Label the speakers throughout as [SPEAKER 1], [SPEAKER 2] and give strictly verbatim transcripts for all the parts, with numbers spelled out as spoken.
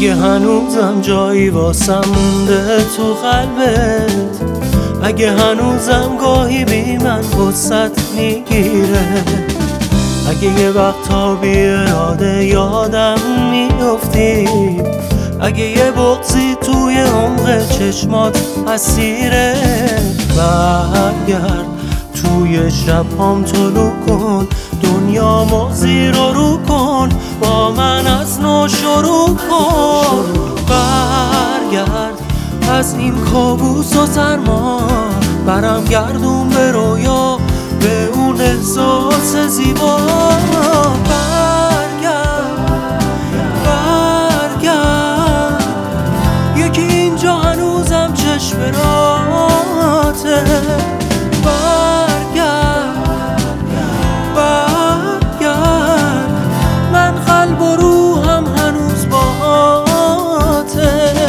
[SPEAKER 1] اگه هنوزم جایی واسم مونده تو قلبت، اگه هنوزم گاهی بی من غصت میگیره، اگه یه وقتا بی اراده یادم میافتی، اگه یه بغضی توی عمق چشمات اسیره، برگرد توی شب‌هام طلوع کن، دنیامو زیر و رو کن، با من از نو شروع کن. برگرد از این کابوس و سرما، برم گردون به رویا، به اون احساس زیبا. برگرد برگرد یکی اینجا هنوزم چشم راته. برگرد برگرد من قلب و روحم هنوز باهاته.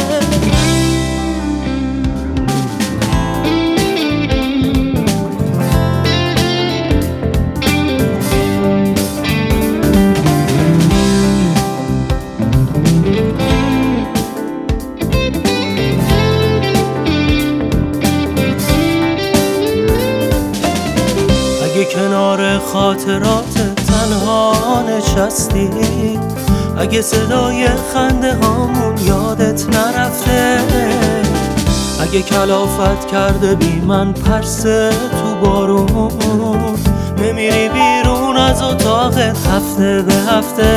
[SPEAKER 1] اگه کنار خاطرات تنها نشستی، اگه صدای خنده هامون یادت نرفته، اگه کلافت کرده بی من پرسه تو بارون، نمیری بیرون از اتاقت هفته به هفته.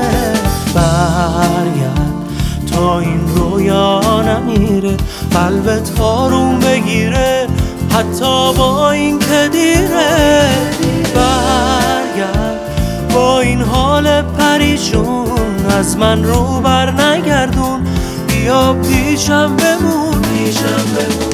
[SPEAKER 1] برگرد تا این رویا نمیره، قلبت آروم بگیره حتی با این که دیره. برگرد با این حال پریشون، از من رو بر نگردون، بیا پیشم بمون پیشم بمون.